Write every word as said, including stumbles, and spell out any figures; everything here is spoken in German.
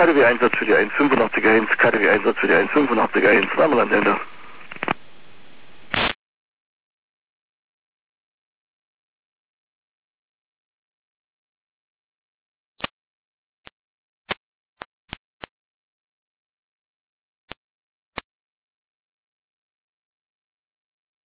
K D W-Einsatz für die eins fünfundachtzig eins, K D W-Einsatz für die eins fünfundachtzig eins, Warmelandende.